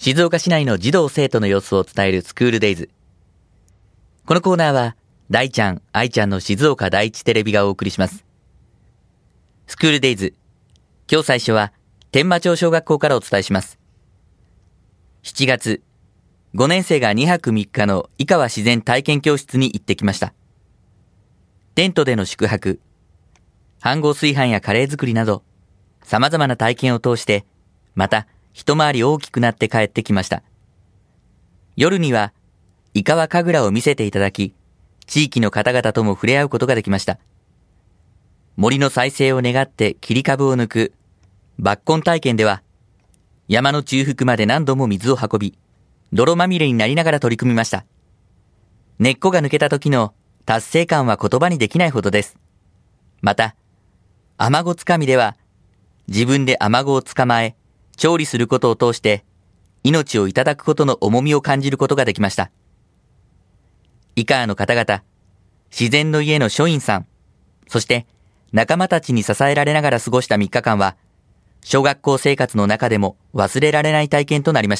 静岡市内の児童生徒の様子を伝えるスクールデイズ。このコーナーは大ちゃん、愛ちゃんの静岡第一テレビがお送りします。スクールデイズ、今日最初は天満町小学校からお伝えします。7月、5年生が2泊3日の井川自然体験教室に行ってきました。テントでの宿泊、飯盒炊飯やカレー作りなど様々な体験を通して、また一回り大きくなって帰ってきました。夜には井川神楽を見せていただき、地域の方々とも触れ合うことができました。森の再生を願って切り株を抜く抜根体験では、山の中腹まで何度も水を運び、泥まみれになりながら取り組みました。根っこが抜けた時の達成感は言葉にできないほどです。また、アマゴつかみでは、自分でアマゴを捕まえ、調理することを通して、命をいただくことの重みを感じることができました。井川の方々、自然の家の書院さん、そして仲間たちに支えられながら過ごした3日間は、小学校生活の中でも忘れられない体験となりました。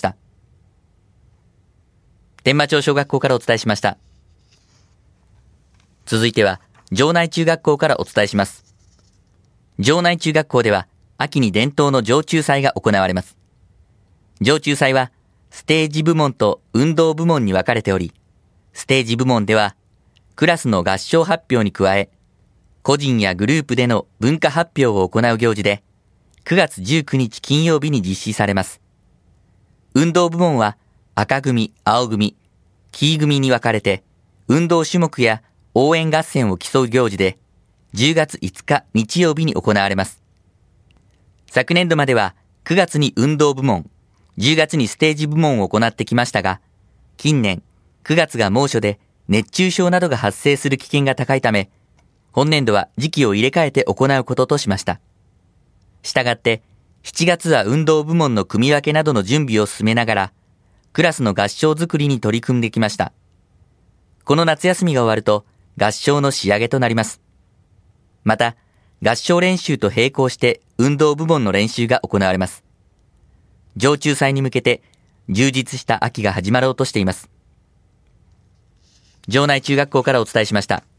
天満町小学校からお伝えしました。続いては、城内中学校からお伝えします。城内中学校では、秋に伝統の城中祭が行われます。城中祭は、ステージ部門と運動部門に分かれており、ステージ部門では、クラスの合唱発表に加え、個人やグループでの文化発表を行う行事で、9月19日金曜日に実施されます。運動部門は、赤組、青組、黄組に分かれて、運動種目や応援合戦を競う行事で、10月5日日曜日に行われます。昨年度までは9月に運動部門、10月にステージ部門を行ってきましたが、近年9月が猛暑で熱中症などが発生する危険が高いため、本年度は時期を入れ替えて行うこととしました。したがって7月は運動部門の組み分けなどの準備を進めながら、クラスの合唱作りに取り組んできました。この夏休みが終わると合唱の仕上げとなります。また、合唱練習と並行して運動部門の練習が行われます。城中祭に向けて充実した秋が始まろうとしています。城内中学校からお伝えしました。